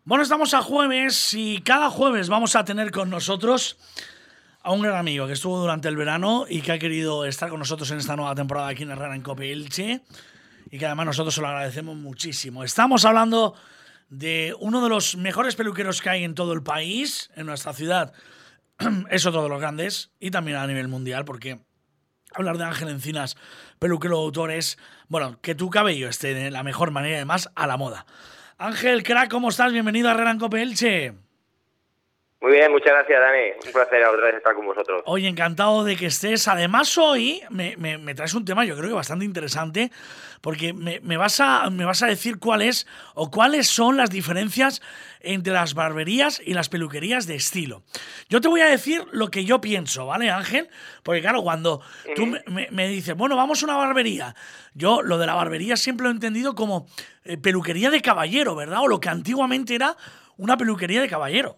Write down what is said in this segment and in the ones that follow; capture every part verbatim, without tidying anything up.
Bueno, estamos a jueves y cada jueves vamos a tener con nosotros a un gran amigo que estuvo durante el verano y que ha querido estar con nosotros en esta nueva temporada aquí en Herrera en Cope Elche y que además nosotros se lo agradecemos muchísimo. Estamos hablando de uno de los mejores peluqueros que hay en todo el país, en nuestra ciudad, es otro de los grandes y también a nivel mundial, porque hablar de Ángel Encinas, peluquero autor, es, bueno, que tu cabello esté de la mejor manera y además a la moda. Ángel, crack, ¿cómo estás? Bienvenido a Herrera en Cope Elche. Muy bien, muchas gracias, Dani. Un placer otra vez estar con vosotros. Oye, encantado de que estés. Además, hoy me, me, me traes un tema, yo creo que bastante interesante, porque me, me, vas a, me vas a decir cuál es o cuáles son las diferencias entre las barberías y las peluquerías de estilo. Yo te voy a decir lo que yo pienso, ¿vale, Ángel? Porque claro, cuando uh-huh. tú me, me, me dices, bueno, vamos a una barbería, yo lo de la barbería siempre lo he entendido como eh, peluquería de caballero, ¿verdad? O lo que antiguamente era una peluquería de caballero.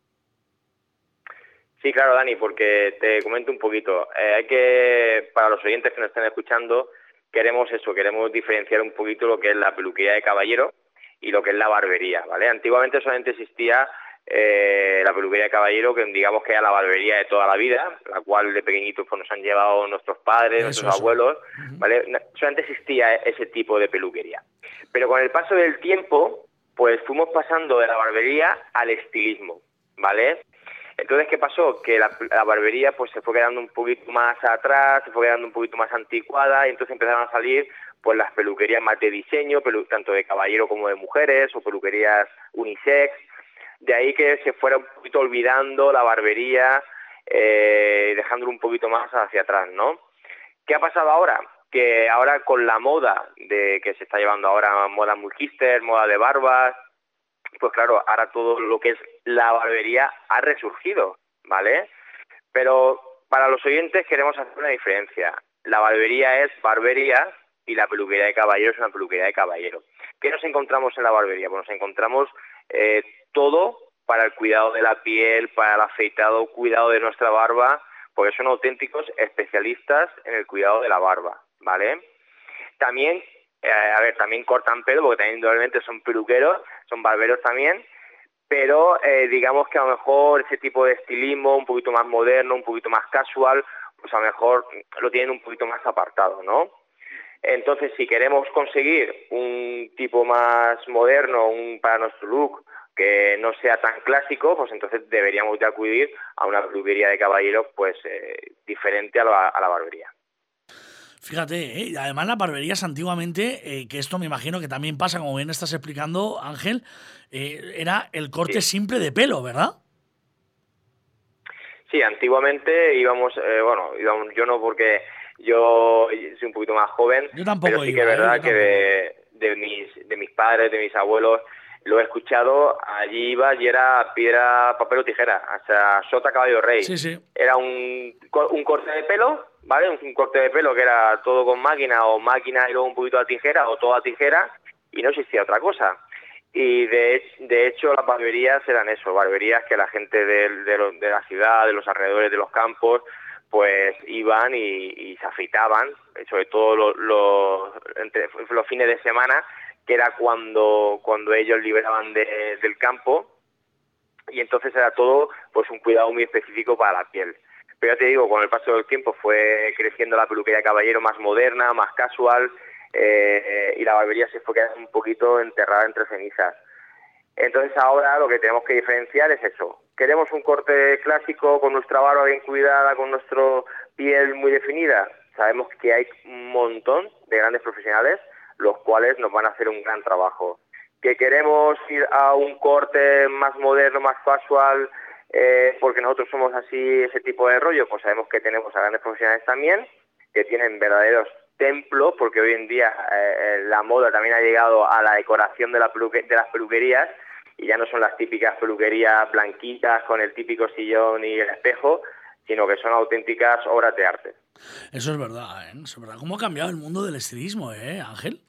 Sí, claro, Dani, porque te comento un poquito. Eh, hay que, para los oyentes que nos estén escuchando, queremos eso, queremos diferenciar un poquito lo que es la peluquería de caballero y lo que es la barbería, ¿vale? Antiguamente solamente existía eh, la peluquería de caballero, que digamos que era la barbería de toda la vida, la cual de pequeñitos pues, nos han llevado nuestros padres, Eso, nuestros eso. abuelos, Uh-huh. ¿vale? Solamente existía ese tipo de peluquería. Pero con el paso del tiempo, pues fuimos pasando de la barbería al estilismo, ¿vale? Entonces, ¿qué pasó? Que la, la barbería pues se fue quedando un poquito más atrás, se fue quedando un poquito más anticuada y entonces empezaron a salir pues las peluquerías más de diseño, pelu- tanto de caballero como de mujeres, o peluquerías unisex. De ahí que se fuera un poquito olvidando la barbería, eh, dejándolo un poquito más hacia atrás, ¿no? ¿Qué ha pasado ahora? Que ahora con la moda de que se está llevando ahora, moda muy hipster, moda de barbas, pues claro, ahora todo lo que es la barbería ha resurgido, ¿vale? Pero para los oyentes queremos hacer una diferencia. La barbería es barbería y la peluquería de caballero es una peluquería de caballero. ¿Qué nos encontramos en la barbería? Pues nos encontramos eh, todo para el cuidado de la piel, para el afeitado, cuidado de nuestra barba, porque son auténticos especialistas en el cuidado de la barba, ¿vale? También, eh, a ver, también cortan pelo, porque también indudablemente son peluqueros, son barberos también, pero eh, digamos que a lo mejor ese tipo de estilismo un poquito más moderno, un poquito más casual, pues a lo mejor lo tienen un poquito más apartado, ¿no? Entonces, si queremos conseguir un tipo más moderno un, para nuestro look, que no sea tan clásico, pues entonces deberíamos de acudir a una peluquería de caballeros pues eh, diferente a la, a la barbería. Fíjate, ¿eh? Además las barberías antiguamente, eh, que esto me imagino que también pasa, como bien estás explicando, Ángel, eh, era el corte Sí. simple de pelo, ¿verdad? Sí, antiguamente íbamos, eh, bueno, íbamos, yo no porque yo soy un poquito más joven, Yo tampoco pero sí que es iba, ¿eh? Yo verdad que tampoco iba. de, de, mis, de mis padres, de mis abuelos, lo he escuchado, allí iba y era piedra, papel o tijera, o sea, sota, caballo, rey. Sí, sí. Era un, un corte de pelo, ¿vale? Un, un corte de pelo que era todo con máquina o máquina y luego un poquito a tijera o todo a tijera y no existía otra cosa. Y de, de hecho las barberías eran eso, barberías que la gente de, de, lo, de la ciudad, de los alrededores de los campos, pues iban y, y se afeitaban, sobre todo los, los, entre los fines de semana, que era cuando, cuando ellos liberaban de, del campo, y entonces era todo pues un cuidado muy específico para la piel. Pero ya te digo, con el paso del tiempo fue creciendo la peluquería de caballero más moderna, más casual, eh, y la barbería se fue quedando un poquito enterrada entre cenizas. Entonces ahora lo que tenemos que diferenciar es eso. ¿Queremos un corte clásico con nuestra barba bien cuidada, con nuestra piel muy definida? Sabemos que hay un montón de grandes profesionales los cuales nos van a hacer un gran trabajo. ¿Que queremos ir a un corte más moderno, más casual, eh, porque nosotros somos así, ese tipo de rollo? Pues sabemos que tenemos a grandes profesionales también, que tienen verdaderos templos, porque hoy en día eh, la moda también ha llegado a la decoración de, la peluque- de las peluquerías, y ya no son las típicas peluquerías blanquitas con el típico sillón y el espejo, sino que son auténticas obras de arte. Eso es verdad, ¿eh? Eso es verdad. ¿Cómo ha cambiado el mundo del estilismo, eh, Ángel?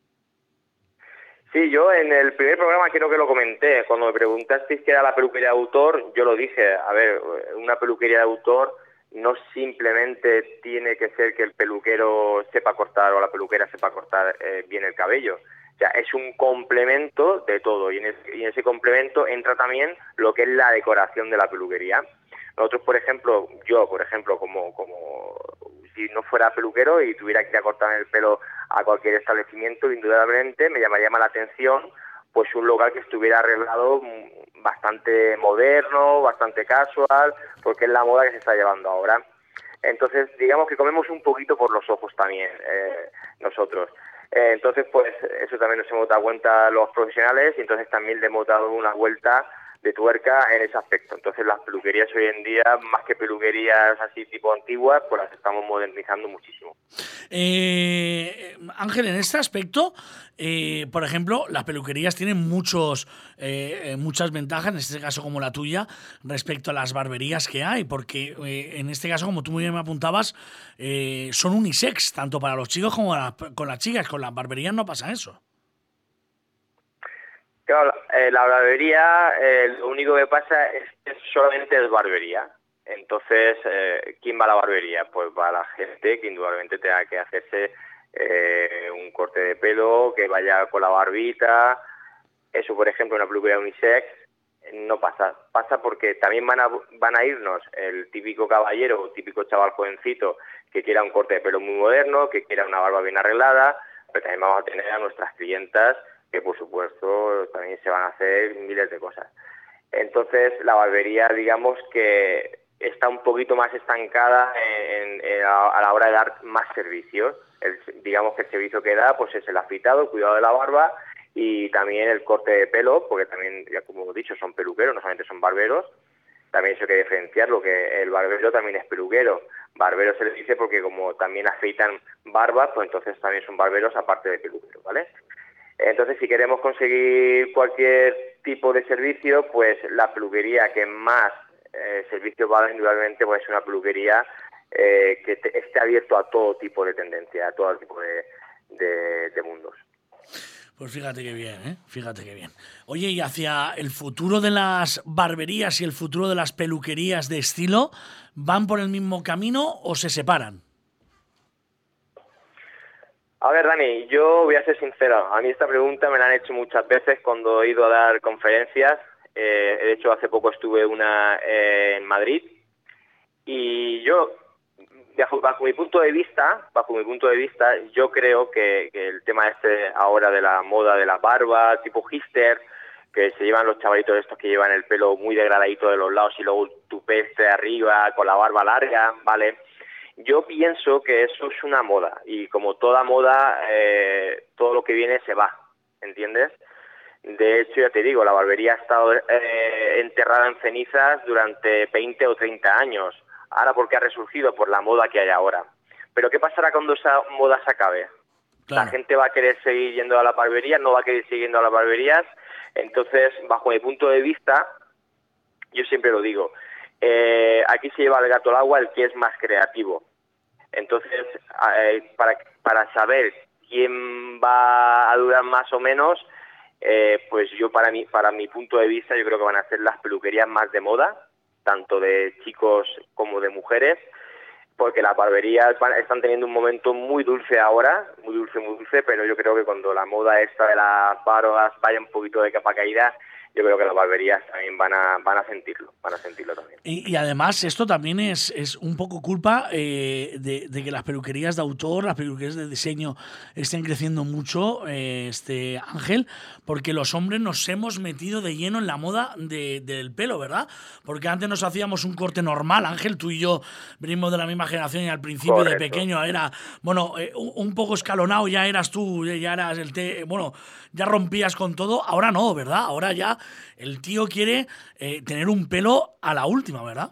Sí, yo en el primer programa creo que lo comenté. Cuando me preguntasteis qué era la peluquería de autor, yo lo dije. A ver, una peluquería de autor no simplemente tiene que ser que el peluquero sepa cortar o la peluquera sepa cortar eh, bien el cabello, O sea, es un complemento de todo y en, ese, y en ese complemento entra también lo que es la decoración de la peluquería. Nosotros, por ejemplo, yo, por ejemplo, como, como si no fuera peluquero y tuviera que ir a cortarme el pelo a cualquier establecimiento, indudablemente me llamaría más la atención pues un local que estuviera arreglado bastante moderno, bastante casual, porque es la moda que se está llevando ahora. Entonces, digamos que comemos un poquito por los ojos también eh, nosotros. Eh, entonces, pues eso también nos hemos dado cuenta los profesionales y entonces también le hemos dado una vuelta de tuerca en ese aspecto. Entonces, las peluquerías hoy en día, más que peluquerías así tipo antiguas, pues las estamos modernizando muchísimo. Eh, Ángel, en este aspecto, eh, por ejemplo, las peluquerías tienen muchos, eh, muchas ventajas, en este caso como la tuya, respecto a las barberías que hay, porque eh, en este caso, como tú muy bien me apuntabas, eh, son unisex, tanto para los chicos como la, con las chicas. Con las barberías no pasa eso. Claro, eh, la barbería, eh, lo único que pasa es que solamente es barbería. Entonces, eh, ¿quién va a la barbería? Pues va la gente que indudablemente tenga que hacerse eh, un corte de pelo, que vaya con la barbita. Eso, por ejemplo, en una peluquería unisex no pasa. Pasa porque también van a, van a irnos el típico caballero o típico chaval jovencito que quiera un corte de pelo muy moderno, que quiera una barba bien arreglada, pero también vamos a tener a nuestras clientas que por supuesto también se van a hacer miles de cosas. Entonces la barbería, digamos que está un poquito más estancada en, en, a, a la hora de dar más servicios. El, digamos que el servicio que da pues es el afeitado, el cuidado de la barba y también el corte de pelo, porque también, ya como hemos dicho, son peluqueros, no solamente son barberos. También eso hay que diferenciarlo, que el barbero también es peluquero. Barbero se le dice porque como también afeitan barbas, pues entonces también son barberos aparte de peluqueros, ¿vale? Entonces, si queremos conseguir cualquier tipo de servicio, pues la peluquería que más eh, servicios va a dar indudablemente pues es una peluquería eh, que te, esté abierto a todo tipo de tendencia, a todo tipo de, de, de mundos. Pues fíjate qué bien, ¿eh? Fíjate qué bien. Oye, ¿y hacia el futuro de las barberías y el futuro de las peluquerías de estilo, van por el mismo camino o se separan? A ver, Dani, yo voy a ser sincero. A mí esta pregunta me la han hecho muchas veces cuando he ido a dar conferencias. Eh, de hecho, hace poco estuve una eh, en Madrid. Y yo, bajo, bajo mi punto de vista, bajo mi punto de vista, yo creo que, que el tema este ahora de la moda de la barba, tipo hipster, que se llevan los chavalitos estos que llevan el pelo muy degradadito de los lados y luego tupé este arriba con la barba larga, ¿vale? Yo pienso que eso es una moda y como toda moda, eh, todo lo que viene se va, ¿entiendes? De hecho, ya te digo, la barbería ha estado eh, enterrada en cenizas durante veinte o treinta años. Ahora, ¿por qué ha resurgido? Por la moda que hay ahora. Pero ¿qué pasará cuando esa moda se acabe? Claro. La gente va a querer seguir yendo a la barbería, no va a querer seguir yendo a las barberías. Entonces, bajo mi punto de vista, yo siempre lo digo, eh, aquí se lleva el gato al agua el que es más creativo. Entonces, eh, para, para saber quién va a durar más o menos, eh, pues yo para mí, para mi punto de vista, yo creo que van a ser las peluquerías más de moda, tanto de chicos como de mujeres, porque las barberías van, están teniendo un momento muy dulce ahora, muy dulce, muy dulce, pero yo creo que cuando la moda esta de las barbas vaya un poquito de capa caída, yo creo que las barberías también van a van a sentirlo, van a sentirlo también. Y, y además esto también es, es un poco culpa eh, de, de que las peluquerías de autor, las peluquerías de diseño estén creciendo mucho, eh, este Ángel, porque los hombres nos hemos metido de lleno en la moda de, del pelo, ¿verdad? Porque antes nos hacíamos un corte normal, Ángel, tú y yo venimos de la misma generación y al principio Correcto. de pequeño era, bueno, eh, un poco escalonado, ya eras tú, ya eras el té, bueno, ya rompías con todo, ahora no, ¿verdad? Ahora ya el tío quiere eh, tener un pelo a la última, ¿verdad?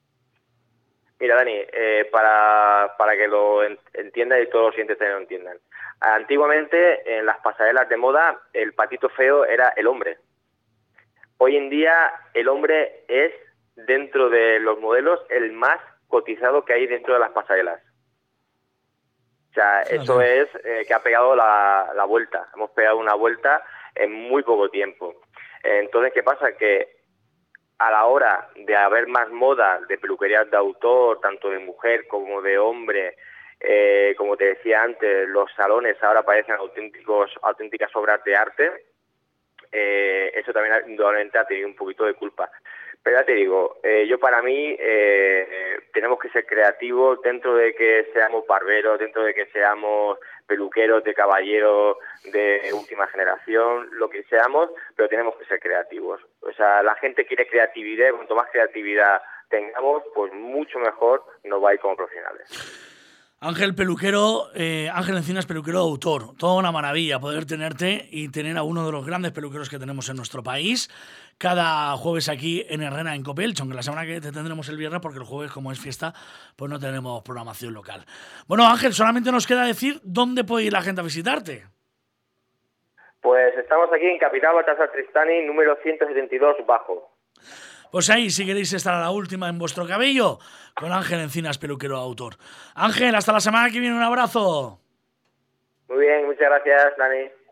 Mira, Dani, eh, para, para que lo entiendas y todos los siguientes también lo entiendan. Antiguamente, en las pasarelas de moda, el patito feo era el hombre. Hoy en día, el hombre es, dentro de los modelos, el más cotizado que hay dentro de las pasarelas. O sea, sí, eso sí. es eh, que ha pegado la, la vuelta. Hemos pegado una vuelta en muy poco tiempo. Entonces, ¿qué pasa? Que a la hora de haber más moda de peluquerías de autor, tanto de mujer como de hombre, Eh, como te decía antes, los salones ahora parecen auténticos, auténticas obras de arte. Eh, eso también indudablemente ha tenido un poquito de culpa. Pero ya te digo, eh, yo para mí eh, tenemos que ser creativos dentro de que seamos barberos, dentro de que seamos peluqueros de caballeros de última generación, lo que seamos, pero tenemos que ser creativos. O sea, la gente quiere creatividad, cuanto más creatividad tengamos, pues mucho mejor nos va a ir como profesionales. Ángel Peluquero, eh, Ángel Encinas Peluquero de autor. Toda una maravilla poder tenerte y tener a uno de los grandes peluqueros que tenemos en nuestro país cada jueves aquí en Herrera, en Copelch, aunque la semana que te tendremos el viernes porque el jueves, como es fiesta, pues no tenemos programación local. Bueno, Ángel, solamente nos queda decir dónde puede ir la gente a visitarte. Pues estamos aquí en Capital Baltasar Tristani, número ciento setenta y dos bajo. Pues ahí, si queréis estar a la última en vuestro cabello, con Ángel Encinas, peluquero autor. Ángel, hasta la semana que viene, un abrazo. Muy bien, muchas gracias, Dani.